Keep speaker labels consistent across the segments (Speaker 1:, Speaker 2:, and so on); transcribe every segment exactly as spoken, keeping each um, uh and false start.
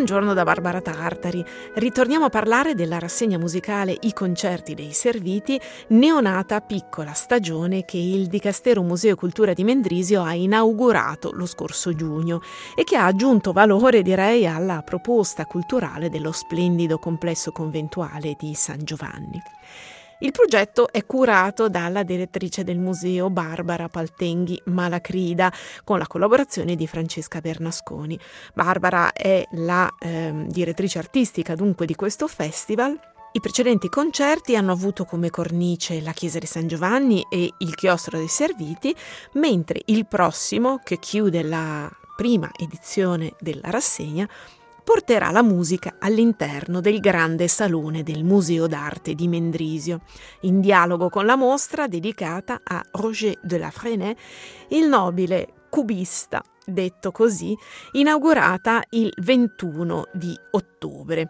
Speaker 1: Buongiorno da Barbara Tartari. Ritorniamo a parlare della rassegna musicale I concerti dei serviti, neonata piccola stagione che il Dicastero Museo e Cultura di Mendrisio ha inaugurato lo scorso giugno e che ha aggiunto valore, direi, alla proposta culturale dello splendido complesso conventuale di San Giovanni. Il progetto è curato dalla direttrice del museo Barbara Paltenghi Malacrida con la collaborazione di Francesca Bernasconi. Barbara è la eh, direttrice artistica dunque di questo festival. I precedenti concerti hanno avuto come cornice la chiesa di San Giovanni e il chiostro dei Serviti, mentre il prossimo, che chiude la prima edizione della rassegna, porterà la musica all'interno del grande salone del Museo d'Arte di Mendrisio, in dialogo con la mostra dedicata a Roger de la Fresnaye, il nobile cubista, detto così, inaugurata il ventuno di ottobre.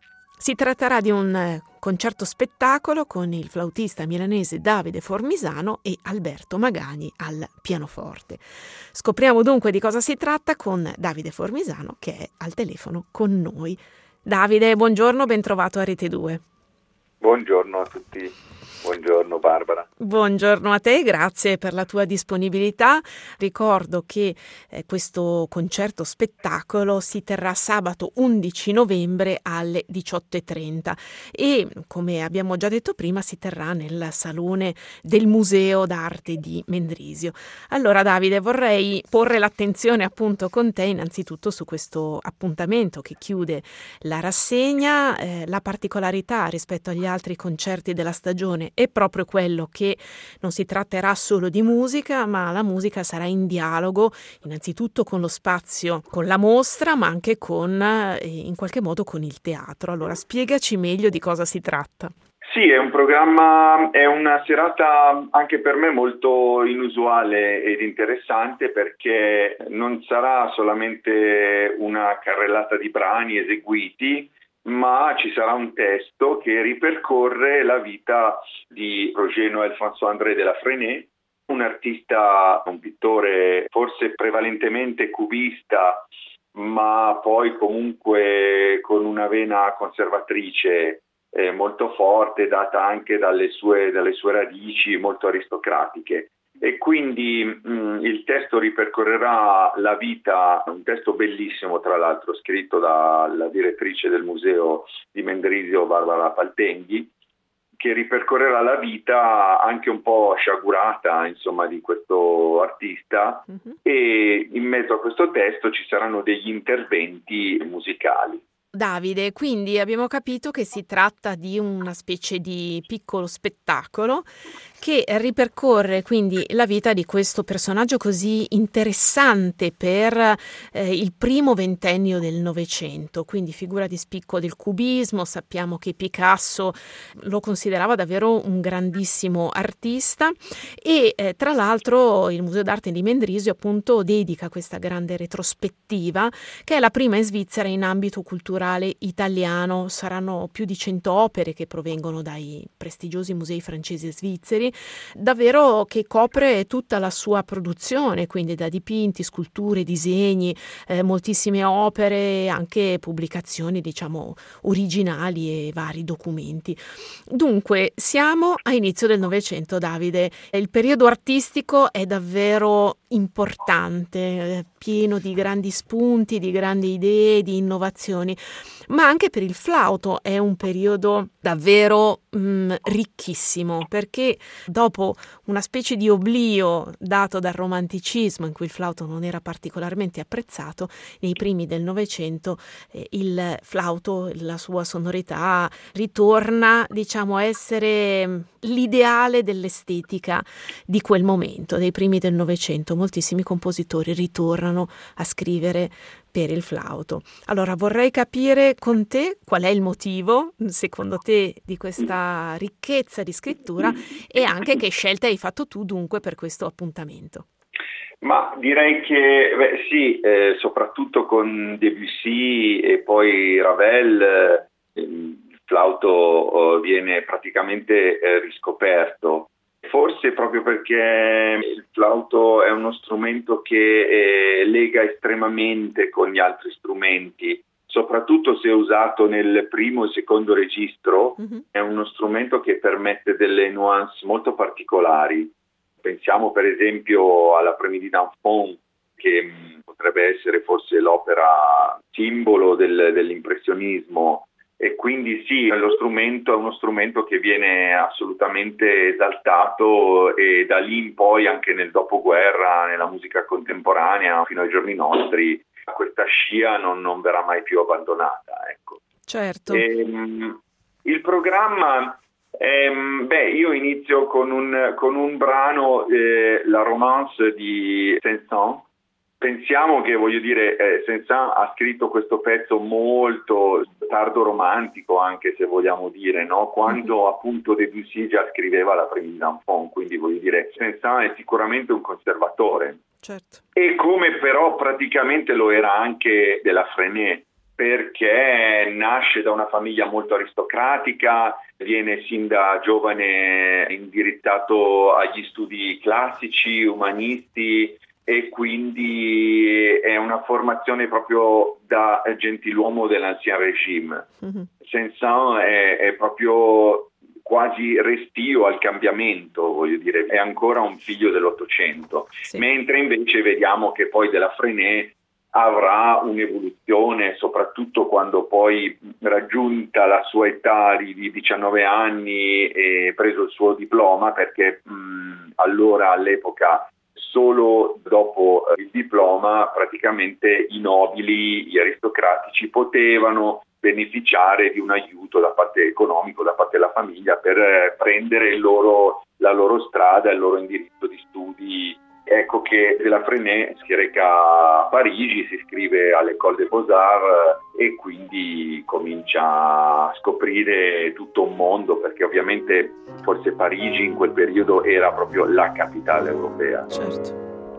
Speaker 1: Si tratterà di un concerto spettacolo con il flautista milanese Davide Formisano e Alberto Magani al pianoforte. Scopriamo dunque di cosa si tratta con Davide Formisano, che è al telefono con noi. Davide, buongiorno, ben trovato a Rete due.
Speaker 2: Buongiorno a tutti. Buongiorno Barbara.
Speaker 1: Buongiorno a te, grazie per la tua disponibilità. Ricordo che eh, questo concerto spettacolo si terrà sabato undici novembre alle diciotto e trenta e, come abbiamo già detto prima, si terrà nel salone del Museo d'Arte di Mendrisio. Allora Davide, vorrei porre l'attenzione appunto con te innanzitutto su questo appuntamento che chiude la rassegna. Eh, la particolarità rispetto agli altri concerti della stagione è proprio quello che non si tratterà solo di musica, ma la musica sarà in dialogo innanzitutto con lo spazio, con la mostra, ma anche con, eh, in qualche modo, con il teatro. Allora, spiegaci meglio di cosa si tratta.
Speaker 2: Sì, è un programma, è una serata anche per me molto inusuale ed interessante, perché non sarà solamente una carrellata di brani eseguiti, ma ci sarà un testo che ripercorre la vita di Roger Noël François-André de la Fresnaye, un artista, un pittore forse prevalentemente cubista, ma poi comunque con una vena conservatrice eh, molto forte, data anche dalle sue, dalle sue radici molto aristocratiche. E quindi mh, il testo ripercorrerà la vita, un testo bellissimo tra l'altro, scritto dalla direttrice del museo di Mendrisio Barbara Paltenghi, che ripercorrerà la vita anche un po' sciagurata, insomma, di questo artista, mm-hmm. E in mezzo a questo testo ci saranno degli interventi musicali.
Speaker 1: Davide, quindi abbiamo capito che si tratta di una specie di piccolo spettacolo che ripercorre quindi la vita di questo personaggio così interessante per eh, il primo ventennio del Novecento, quindi figura di spicco del cubismo. Sappiamo che Picasso lo considerava davvero un grandissimo artista e eh, tra l'altro il Museo d'Arte di Mendrisio appunto dedica questa grande retrospettiva che è la prima in Svizzera in ambito culturale italiano. Saranno più di cento opere che provengono dai prestigiosi musei francesi e svizzeri, davvero che copre tutta la sua produzione, quindi da dipinti, sculture, disegni, eh, moltissime opere, anche pubblicazioni diciamo originali e vari documenti. Dunque siamo a inizio del Novecento, Davide. Il periodo artistico è davvero importante, eh, pieno di grandi spunti, di grandi idee, di innovazioni, ma anche per il flauto è un periodo davvero mh, ricchissimo, perché dopo una specie di oblio dato dal romanticismo in cui il flauto non era particolarmente apprezzato, nei primi del Novecento eh, il flauto, la sua sonorità ritorna diciamo a essere l'ideale dell'estetica di quel momento, dei primi del Novecento. Moltissimi compositori ritornano a scrivere per il flauto. Allora vorrei capire con te qual è il motivo, secondo te, di questa ricchezza di scrittura e anche che scelta hai fatto tu dunque per questo appuntamento.
Speaker 2: Ma direi che beh, sì, eh, soprattutto con Debussy e poi Ravel eh, il flauto eh, viene praticamente eh, riscoperto. Forse proprio perché il flauto è uno strumento che eh, lega estremamente con gli altri strumenti, soprattutto se usato nel primo e secondo registro,
Speaker 1: mm-hmm.
Speaker 2: è uno strumento che permette delle nuance molto particolari. Pensiamo per esempio alla Première d'Enfant, che mh, potrebbe essere forse l'opera simbolo del, dell'impressionismo, e quindi sì, lo strumento è uno strumento che viene assolutamente esaltato, e da lì in poi anche nel dopoguerra, nella musica contemporanea, fino ai giorni nostri, questa scia non, non verrà mai più abbandonata. Ecco.
Speaker 1: Certo.
Speaker 2: E, mh, il programma... Ehm, beh, io inizio con un, con un brano, eh, la Romance di Saint-Saëns. Pensiamo che, voglio dire, eh, Saint-Saëns ha scritto questo pezzo molto tardo romantico, anche se vogliamo dire, no? Quando mm-hmm. appunto Debussy già scriveva la Première d'Enfant, quindi voglio dire, Saint-Saëns è sicuramente un conservatore.
Speaker 1: Certo.
Speaker 2: E come però praticamente lo era anche de La Freinet, perché nasce da una famiglia molto aristocratica, viene sin da giovane indirizzato agli studi classici, umanisti, e quindi è una formazione proprio da gentiluomo dell'Ancien Régime. Mm-hmm. Saint-Saëns è, è proprio quasi restio al cambiamento, voglio dire, è ancora un figlio dell'Ottocento, sì. Mentre invece vediamo che poi de La Freinet avrà un'evoluzione, soprattutto quando poi, raggiunta la sua età di diciannove anni e preso il suo diploma, perché mh, allora all'epoca solo dopo il diploma praticamente i nobili, gli aristocratici potevano beneficiare di un aiuto da parte economico, da parte della famiglia, per prendere il loro, la loro strada, il loro indirizzo di studi. Ecco che de La Freinet si reca a Parigi, si iscrive all'École des Beaux-Arts e quindi comincia a scoprire tutto un mondo, perché ovviamente forse Parigi in quel periodo era proprio la capitale europea.
Speaker 1: Certo.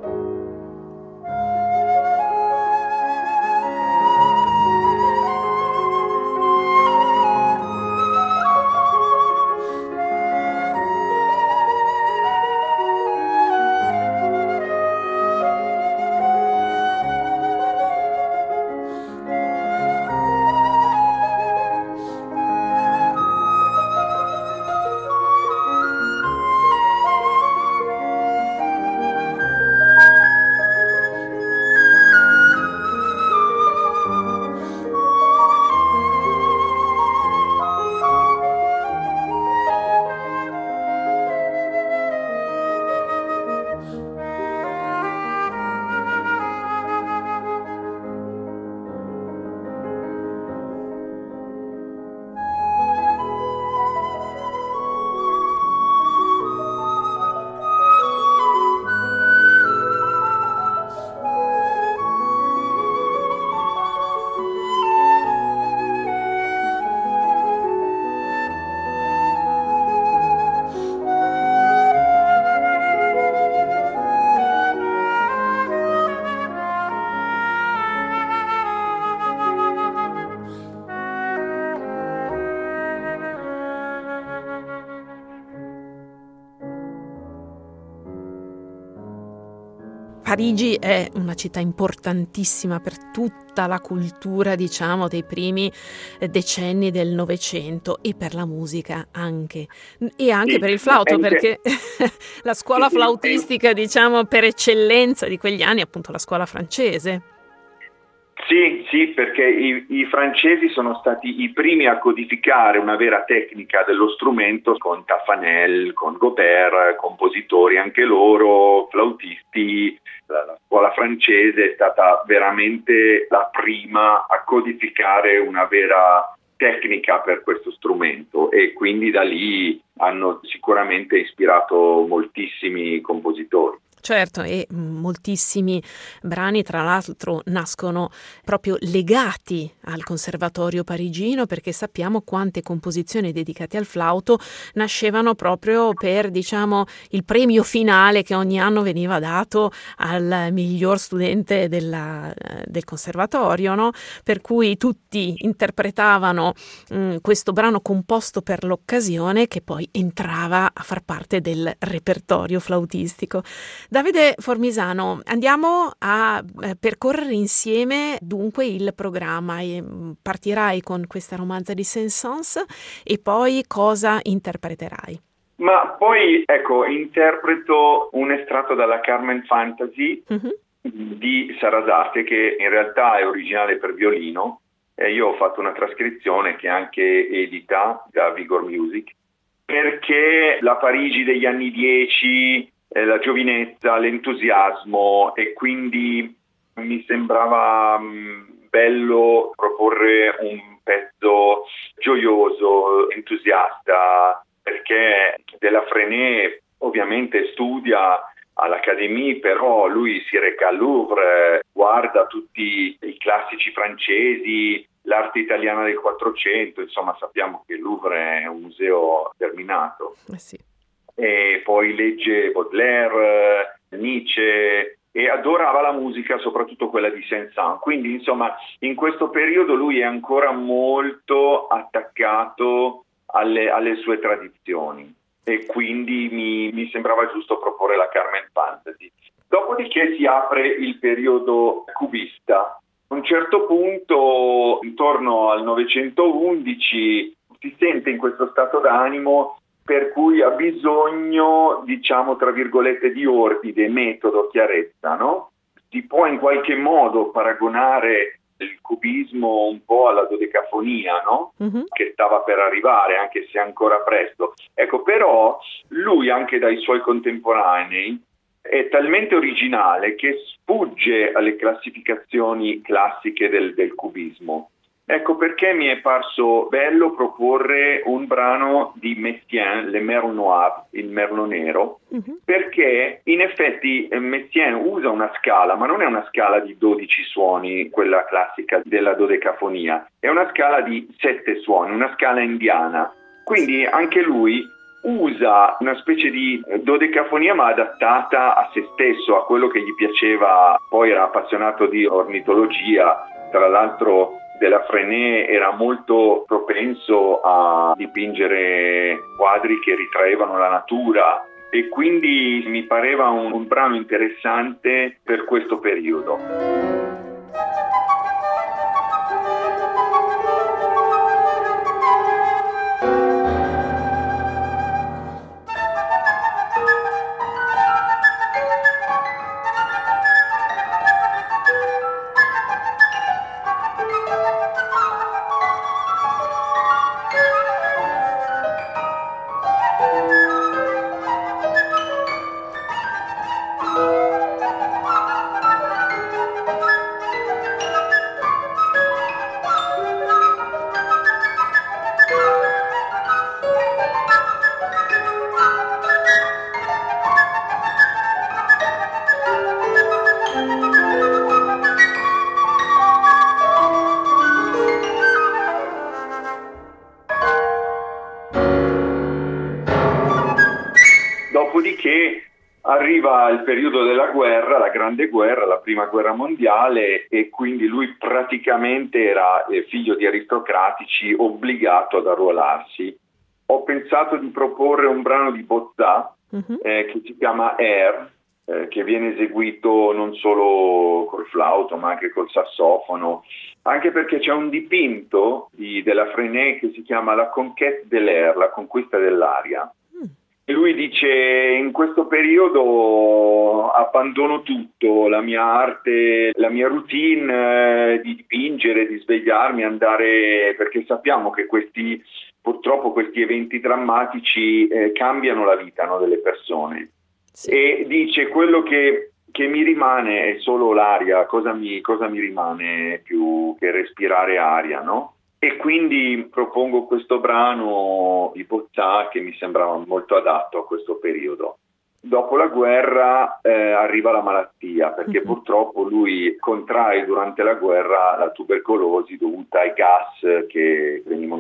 Speaker 1: Parigi è una città importantissima per tutta la cultura, diciamo, dei primi decenni del Novecento, e per la musica anche, e anche sì, per il flauto, perché la scuola sì, flautistica, sì. diciamo, per eccellenza di quegli anni è appunto la scuola francese.
Speaker 2: Sì, sì, perché i, i francesi sono stati i primi a codificare una vera tecnica dello strumento, con Taffanel, con Gaubert, compositori anche loro, flautisti. La, la scuola francese è stata veramente la prima a codificare una vera tecnica per questo strumento, e quindi da lì hanno sicuramente ispirato moltissimi compositori.
Speaker 1: Certo, e moltissimi brani tra l'altro nascono proprio legati al Conservatorio parigino, perché sappiamo quante composizioni dedicate al flauto nascevano proprio per, diciamo, il premio finale che ogni anno veniva dato al miglior studente della, del Conservatorio, no? Per cui tutti interpretavano mh, questo brano composto per l'occasione, che poi entrava a far parte del repertorio flautistico. Davide Formisano, andiamo a eh, percorrere insieme dunque il programma. E, mh, partirai con questa romanza di Saint-Saëns e poi cosa interpreterai?
Speaker 2: Ma poi, ecco, interpreto un estratto dalla Carmen Fantasy
Speaker 1: Mhm.
Speaker 2: di Sarasate, che in realtà è originale per violino, e io ho fatto una trascrizione che è anche edita da Vigor Music, perché la Parigi degli anni dieci, eh, la giovinezza, l'entusiasmo, e quindi mi sembrava mh, bello proporre un pezzo gioioso, entusiasta, perché Delafrené ovviamente studia all'Académie, però lui si reca al Louvre, guarda tutti i classici francesi, l'arte italiana del Quattrocento, insomma sappiamo che il Louvre è un museo terminato.
Speaker 1: Eh sì.
Speaker 2: E poi legge Baudelaire, Nietzsche, e adorava la musica, soprattutto quella di Saint-Saëns. Quindi insomma in questo periodo lui è ancora molto attaccato alle, alle sue tradizioni, e quindi mi, mi sembrava giusto proporre la Carmen Fantasy. Dopodiché si apre il periodo cubista. A un certo punto, intorno al novecentoundici, si sente in questo stato d'animo per cui ha bisogno, diciamo, tra virgolette, di ordine, metodo, chiarezza, no? Si può in qualche modo paragonare il cubismo un po' alla dodecafonia, no?
Speaker 1: Mhm.
Speaker 2: Che stava per arrivare, anche se ancora presto. Ecco, però lui, anche dai suoi contemporanei, è talmente originale che sfugge alle classificazioni classiche del, del cubismo. Ecco perché mi è parso bello proporre un brano di Messiaen, Le Merle Noir, il merlo nero,
Speaker 1: Mhm.
Speaker 2: perché in effetti eh, Messiaen usa una scala, ma non è una scala di dodici suoni, quella classica della dodecafonia, è una scala di sette suoni, una scala indiana. Quindi anche lui usa una specie di dodecafonia, ma adattata a se stesso, a quello che gli piaceva. Poi era appassionato di ornitologia, tra l'altro Delafrené era molto propenso a dipingere quadri che ritraevano la natura, e quindi mi pareva un, un brano interessante per questo periodo. Dopodiché arriva il periodo della guerra, la grande guerra, la prima guerra mondiale, e quindi lui praticamente era eh, figlio di aristocratici, obbligato ad arruolarsi. Ho pensato di proporre un brano di Bozza
Speaker 1: Mhm.
Speaker 2: eh, che si chiama Air, eh, che viene eseguito non solo col flauto ma anche col sassofono, anche perché c'è un dipinto di Delafrené che si chiama La Conquête de l'air, la conquista dell'aria.
Speaker 1: Mm.
Speaker 2: E lui dice: in questo periodo abbandono tutto, la mia arte, la mia routine eh, di dipingere, di svegliarmi, andare, perché sappiamo che questi, purtroppo questi eventi drammatici eh, cambiano la vita, no, delle persone.
Speaker 1: Sì.
Speaker 2: E dice: quello che, che mi rimane è solo l'aria, cosa mi, cosa mi rimane più che respirare aria, no? E quindi propongo questo brano di Bozza che mi sembrava molto adatto a questo periodo. Dopo la guerra eh, arriva la malattia, perché
Speaker 1: Mhm.
Speaker 2: purtroppo lui contrae durante la guerra la tubercolosi dovuta ai gas che venivano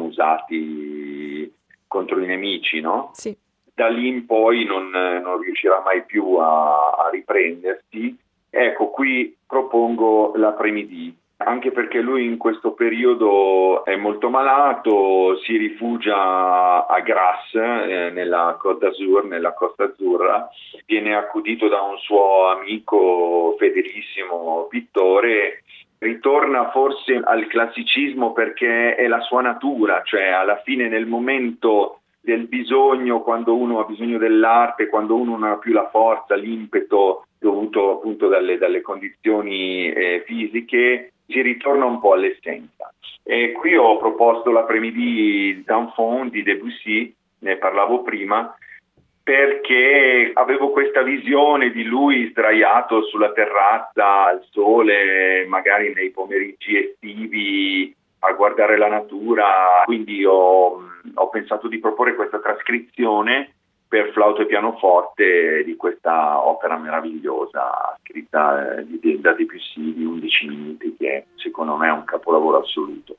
Speaker 2: usati contro i nemici, no?
Speaker 1: Sì.
Speaker 2: Da lì in poi non, non riuscirà mai più a, a riprendersi. Ecco, qui propongo la Prémidi, anche perché lui in questo periodo è molto malato, si rifugia a Grasse, eh, nella Côte d'Azur, nella Costa Azzurra, viene accudito da un suo amico fedelissimo pittore, ritorna forse al classicismo perché è la sua natura, cioè alla fine nel momento del bisogno, quando uno ha bisogno dell'arte, quando uno non ha più la forza, l'impeto dovuto appunto dalle, dalle condizioni eh, fisiche, si ritorna un po' all'essenza. E qui ho proposto la Après-midi d'Enfant di Debussy, ne parlavo prima, perché avevo questa visione di lui sdraiato sulla terrazza al sole, magari nei pomeriggi estivi, a guardare la natura, quindi ho, ho pensato di proporre questa trascrizione per flauto e pianoforte di questa opera meravigliosa scritta eh, di, da Debussy di undici minuti, che secondo me è un capolavoro assoluto.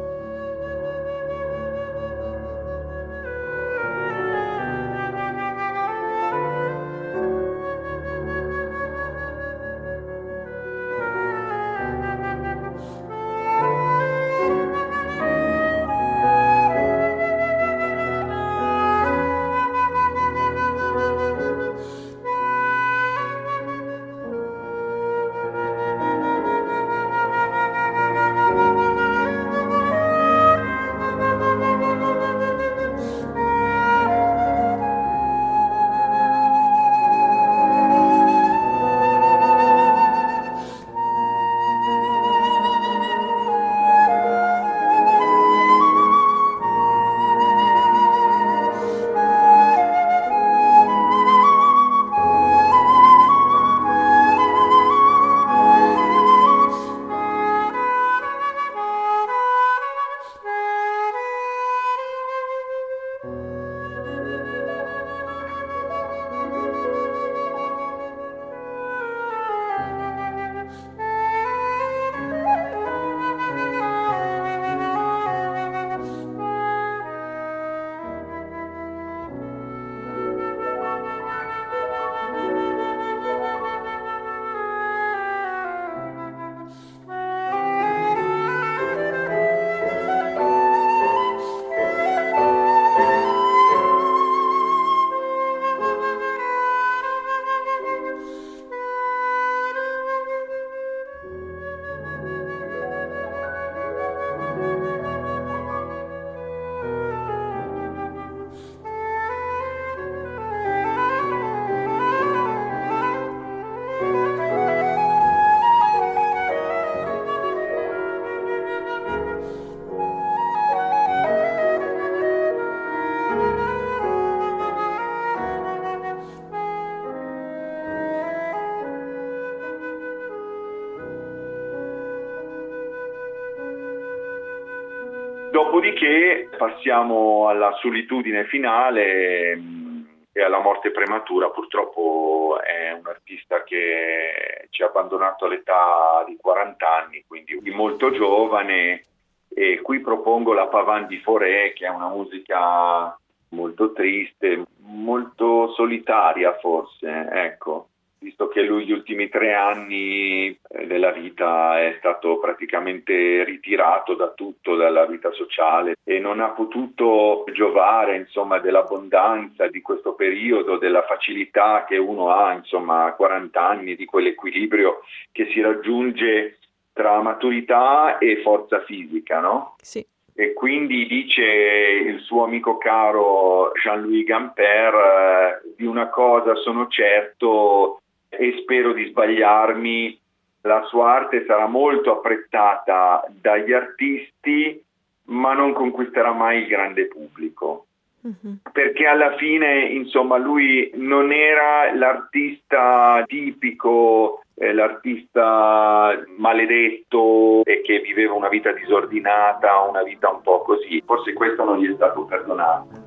Speaker 2: Dopodiché passiamo alla solitudine finale mh, e alla morte prematura. Purtroppo è un artista che ci ha abbandonato all'età di quaranta anni, quindi molto giovane, e qui propongo la Pavane di Fauré, che è una musica molto triste, molto solitaria forse, ecco. Visto che lui gli ultimi tre anni della vita è stato praticamente ritirato da tutto, dalla vita sociale, e non ha potuto giovare, insomma, dell'abbondanza di questo periodo, della facilità che uno ha, insomma, a quaranta anni, di quell'equilibrio che si raggiunge tra maturità e forza fisica, no?
Speaker 1: Sì.
Speaker 2: E quindi dice il suo amico caro Jean-Louis Gamper, eh, di una cosa sono certo e spero di sbagliarmi: la sua arte sarà molto apprezzata dagli artisti, ma non conquisterà mai il grande pubblico. Mm-hmm. Perché alla fine, insomma, lui non era l'artista tipico, eh, l'artista maledetto e che viveva una vita disordinata, una vita un po' così. Forse questo non gli è stato perdonato.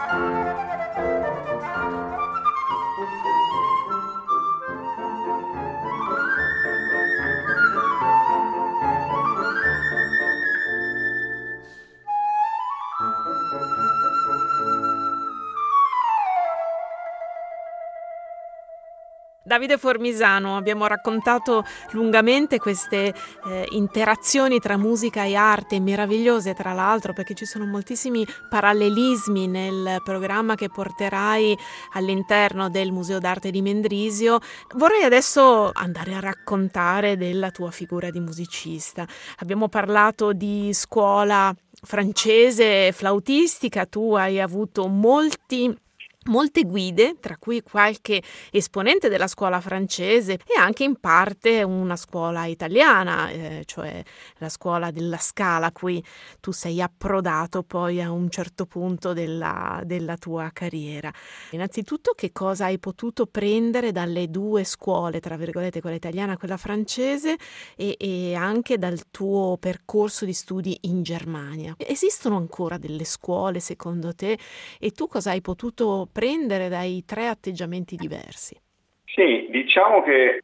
Speaker 1: Davide Formisano, abbiamo raccontato lungamente queste eh, interazioni tra musica e arte, meravigliose tra l'altro, perché ci sono moltissimi parallelismi nel programma che porterai all'interno del Museo d'Arte di Mendrisio. Vorrei adesso andare a raccontare della tua figura di musicista. Abbiamo parlato di scuola francese flautistica, tu hai avuto molti molte guide, tra cui qualche esponente della scuola francese e anche in parte una scuola italiana, eh, cioè la scuola della Scala, a cui tu sei approdato poi a un certo punto della, della tua carriera. Innanzitutto, che cosa hai potuto prendere dalle due scuole, tra virgolette, quella italiana e quella francese, e, e anche dal tuo percorso di studi in Germania? Esistono ancora delle scuole, secondo te, e tu cosa hai potuto prendere dai tre atteggiamenti diversi?
Speaker 2: Sì, diciamo che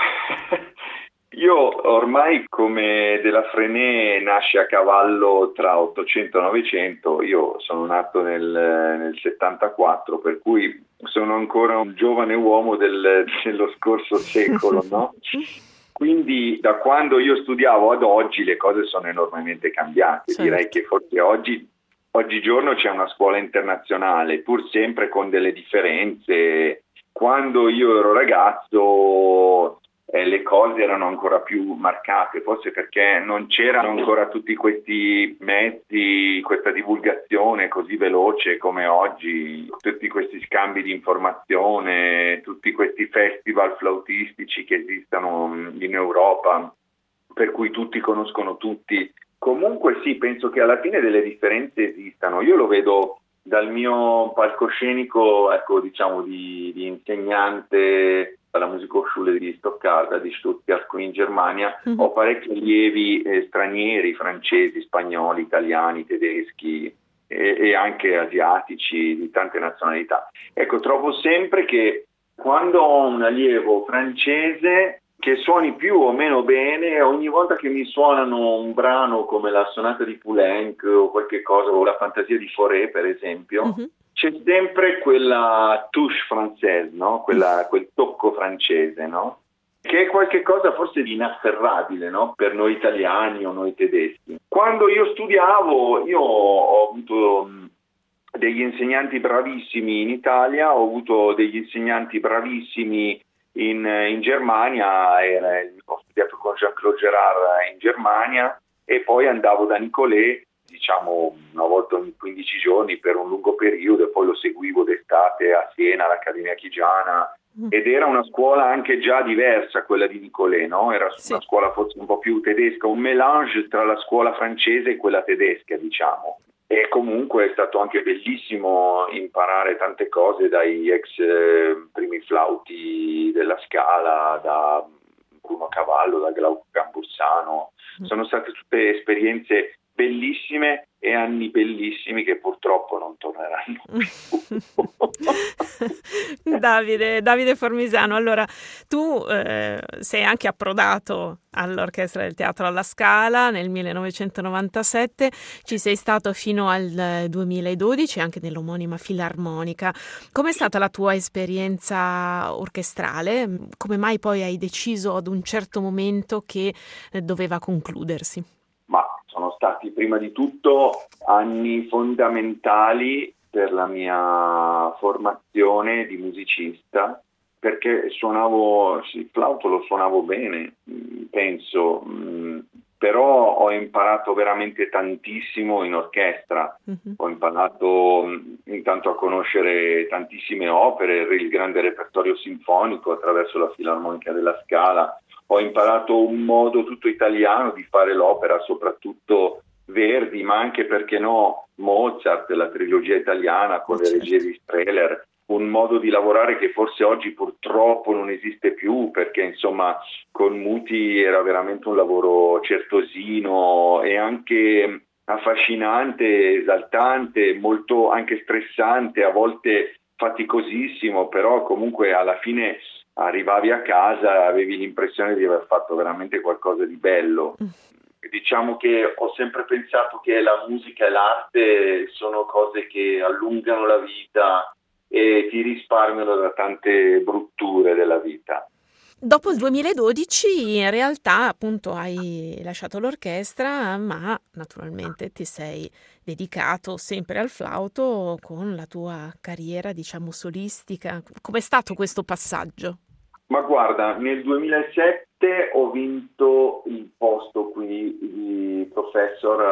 Speaker 2: io ormai, come Della Frenée nasce a cavallo tra ottocento e novecento, io sono nato nel, nel settantaquattro, per cui sono ancora un giovane uomo del, dello scorso secolo, no? Quindi da quando io studiavo ad oggi le cose sono enormemente cambiate.
Speaker 1: Certo.
Speaker 2: Direi che forse oggi Oggigiorno c'è una scuola internazionale, pur sempre con delle differenze. Quando io ero ragazzo eh, le cose erano ancora più marcate, forse perché non c'erano ancora tutti questi mezzi, questa divulgazione così veloce come oggi, tutti questi scambi di informazione, tutti questi festival flautistici che esistono in Europa, per cui tutti conoscono tutti. Comunque sì, penso che alla fine delle differenze esistano. Io lo vedo dal mio palcoscenico, ecco, diciamo, di, di insegnante alla Musikhochschule di Stoccarda, di Stuttgart, qui in Germania. Mm-hmm. Ho parecchi allievi eh, stranieri, francesi, spagnoli, italiani, tedeschi e, e anche asiatici di tante nazionalità. Ecco, trovo sempre che quando ho un allievo francese che suoni più o meno bene, ogni volta che mi suonano un brano come la sonata di Poulenc o qualche cosa, o la fantasia di Fauré per esempio, uh-huh. c'è sempre quella touche française, no? Quella, quel tocco francese, no? Che è qualche cosa forse di inafferrabile, no? Per noi italiani o noi tedeschi. Quando io studiavo, io ho avuto degli insegnanti bravissimi in Italia, ho avuto degli insegnanti bravissimi In, in Germania, era, ho studiato con Jean-Claude Gérard in Germania e poi andavo da Nicolet, diciamo una volta ogni quindici giorni per un lungo periodo, e poi lo seguivo d'estate a Siena, all'Accademia Chigiana, ed era una scuola anche già diversa quella di Nicolet, no? Era sì. Una scuola forse un po' più tedesca, un mélange tra la scuola francese e quella tedesca, diciamo. E comunque è stato anche bellissimo imparare tante cose dai ex eh, primi flauti della Scala, da Bruno Cavallo, da Glauco Cambursano. Sono state tutte esperienze bellissime e anni bellissimi che purtroppo non torneranno più.
Speaker 1: Davide, Davide Formisano, allora tu eh, sei anche approdato all'Orchestra del Teatro alla Scala nel millenovecentonovantasette, ci sei stato fino al duemiladodici anche nell'omonima Filarmonica. Com'è stata la tua esperienza orchestrale? Come mai poi hai deciso ad un certo momento che eh, doveva concludersi?
Speaker 2: Ma sono stati prima di tutto anni fondamentali per la mia formazione di musicista, perché suonavo, il flauto lo suonavo bene, penso, però ho imparato veramente tantissimo in orchestra. Mm-hmm. Ho imparato intanto a conoscere tantissime opere, il grande repertorio sinfonico attraverso la Filarmonica della Scala. Ho imparato un modo tutto italiano di fare l'opera, soprattutto Verdi, ma anche, perché no, Mozart, la trilogia italiana con le regie di Strehler, un modo di lavorare che forse oggi purtroppo non esiste più, perché insomma con Muti era veramente un lavoro certosino e anche affascinante, esaltante, molto anche stressante, a volte faticosissimo, però comunque alla fine arrivavi a casa, avevi l'impressione di aver fatto veramente qualcosa di bello. Diciamo che ho sempre pensato che la musica e l'arte sono cose che allungano la vita e ti risparmiano da tante brutture della vita.
Speaker 1: Dopo il duemiladodici in realtà appunto hai lasciato l'orchestra, ma naturalmente ti sei dedicato sempre al flauto con la tua carriera, diciamo, solistica. Com'è stato questo passaggio?
Speaker 2: Ma guarda, nel duemilasette ho vinto il posto qui di professor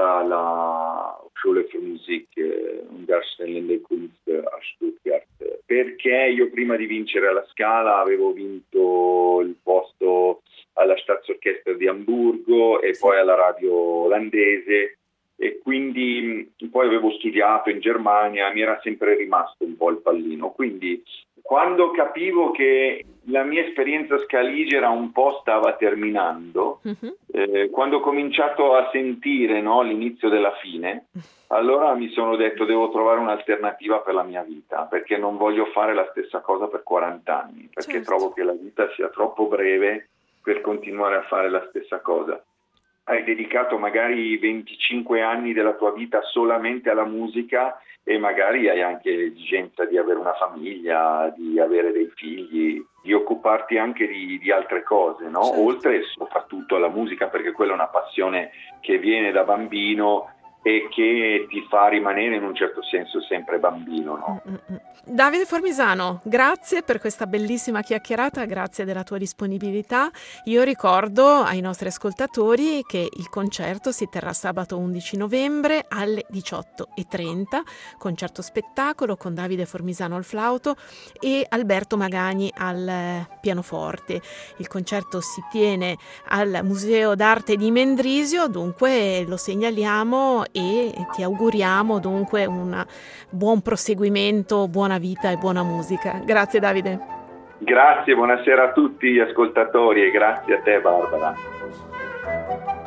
Speaker 2: alla Hochschule für Musik und Darstellende Kunst a Stuttgart, perché io prima di vincere alla Scala avevo vinto il posto alla Staatsorchester di Amburgo e poi alla radio olandese, e quindi poi avevo studiato in Germania, mi era sempre rimasto un po' il pallino, quindi quando capivo che la mia esperienza scaligera un po' stava terminando, uh-huh. eh, quando ho cominciato a sentire, no, l'inizio della fine, allora mi sono detto devo trovare un'alternativa per la mia vita, perché non voglio fare la stessa cosa per quaranta anni, perché certo. trovo che la vita sia troppo breve per continuare a fare la stessa cosa. Hai dedicato magari venticinque anni della tua vita solamente alla musica e magari hai anche l'esigenza di avere una famiglia, di avere dei figli, di occuparti anche di, di altre cose, no? Certo. Oltre soprattutto alla musica, perché quella è una passione che viene da bambino e che ti fa rimanere in un certo senso sempre bambino, no?
Speaker 1: Mm-mm. Davide Formisano, grazie per questa bellissima chiacchierata, grazie della tua disponibilità. Io ricordo ai nostri ascoltatori che il concerto si terrà sabato undici novembre alle diciotto e trenta, concerto spettacolo con Davide Formisano al flauto e Alberto Magagni al pianoforte. Il concerto si tiene al Museo d'Arte di Mendrisio, dunque lo segnaliamo e ti auguriamo dunque un buon proseguimento, buona vita e buona musica. Grazie Davide.
Speaker 2: Grazie, buonasera a tutti gli ascoltatori e grazie a te Barbara.